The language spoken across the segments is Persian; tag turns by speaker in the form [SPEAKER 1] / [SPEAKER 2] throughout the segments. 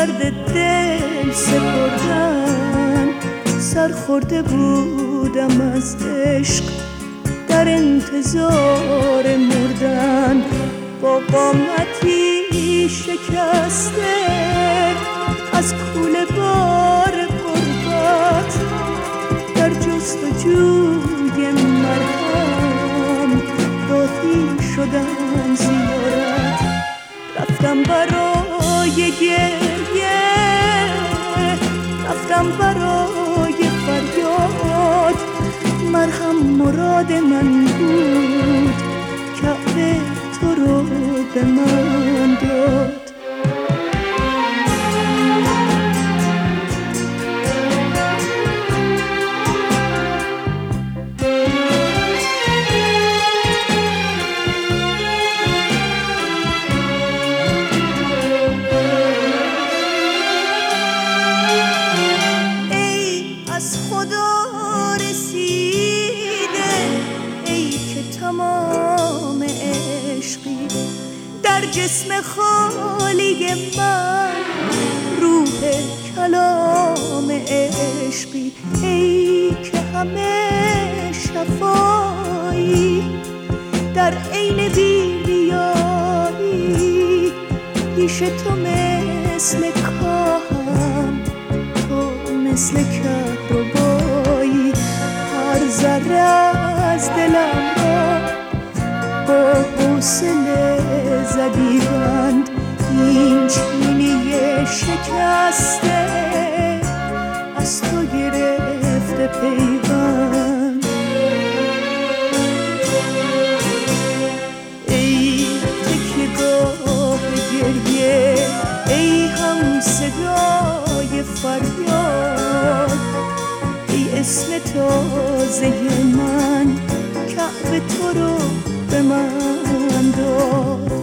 [SPEAKER 1] درد دل سپردن. سرخورده بودم از عشق در انتظار مردن، با قامتی شکسته از کوله بار غربت، در جستجوی مرهم راهی شدم زیارت. رفتم برای گریه، رفتم برای فریاد، مرهم مراد من بود، کعبه تو رو به من داد. تمام عشقی در جسم خالی من، روح کلام عشقی ای که همه شفایی، در عین بی‌ریایی پیش تو مثل کاهم، تو مثل کهربایی. هر ذره از دلم را با حوصله زدی بند، این چینی شکسته از تو گرفته پیوند. ای تکیه‌گاه گریه، ای هم صدای فریاد، ای اسم تازه من، کعبه تو رو به من داد.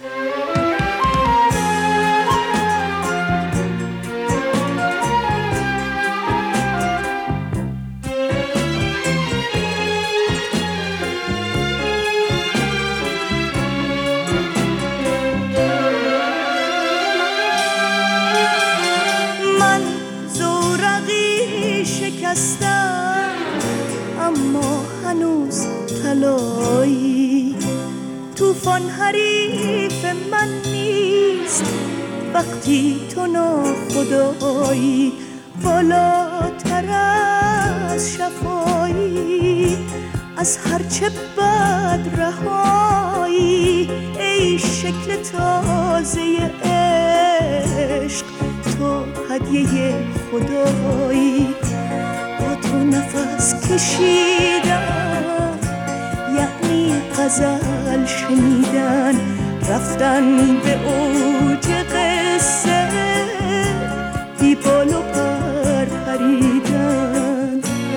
[SPEAKER 1] من زورقی شکستم اما هنوز طلایی، طوفان حریف من نیست وقتی تو ناخدایی. بالاتر از شفایی، از هرچه بد رهایی، ای شکل تازه عشق، تو هدیه خدایی. با تو نفس کشیدن یعنی غزل شنیدن، رفتن به اوج قصه، بی بال و پر پریدن.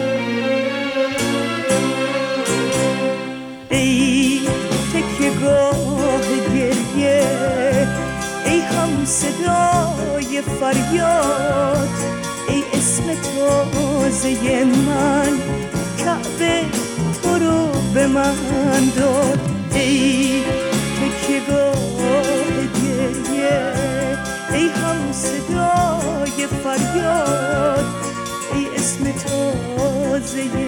[SPEAKER 1] ای تکیه‌گاه گریه، ای هم صدای فریاد، ای اسم تازه من، کعبه تو رو به من داد. ای تکیه‌گاه گریه، ای هم صدای فریاد، ای اسم تازه